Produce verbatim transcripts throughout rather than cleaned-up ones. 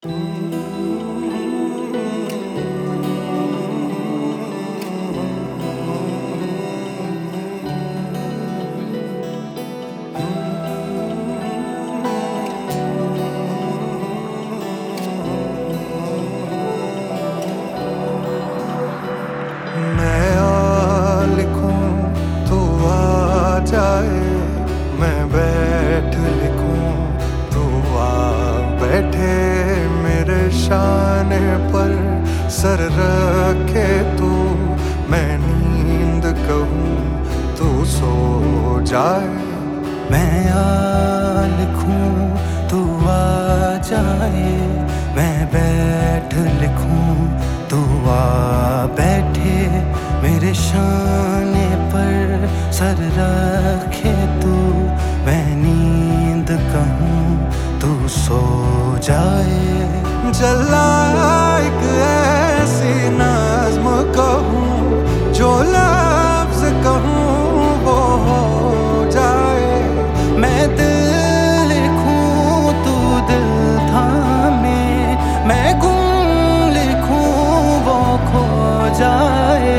मैं आ लिखूं तू आ जाए, मैं बैठ लिखूं तू आ बैठे, मेरे शाने पर सर रखे तू, मैं नींद कहूं तू सो जाए। मैं आ लिखूं तू आ जाए, मैं बैठ लिखूं तू आ बैठे, मेरे शाने पर सर रखे तू, मैं नींद कहूं तू सो जाए। जला एक ऐसी नज़्म कहूं, जो लफ्ज़ कहूं वो हो जाए। मैं दिल लिखूं तू दिल थामे, मैं गुम लिखूं वो खो जाए।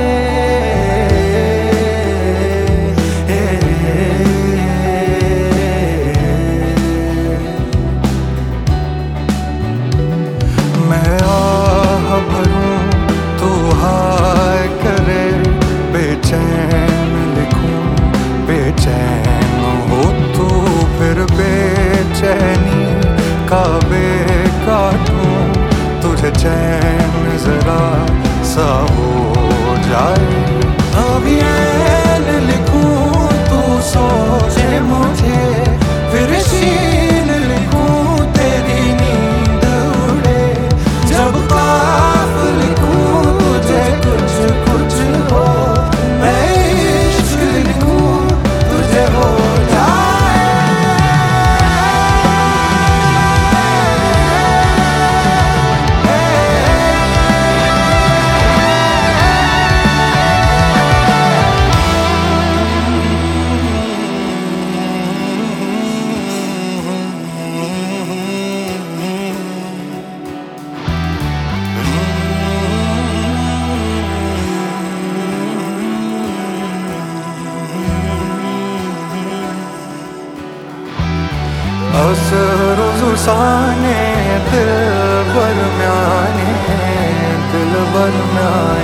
मैं आह भरूं तू हाय करे, बेचैन लिखूं बेचैन हो तू, फिर बेचैनी का बे काटूं, तुझे चैन जरा सा हो जाए। अभी ऐन लिखूं तू सोचे मुझे, फिर शीन लिखूं तेरी नींद उड़े, जब काफ लिखूं तुझे कुछ कुछ हो, मैं इश्क लिखूं तुझे हो जाए। असर जुसाने दिल बर म्याने, दिल बर म्याने।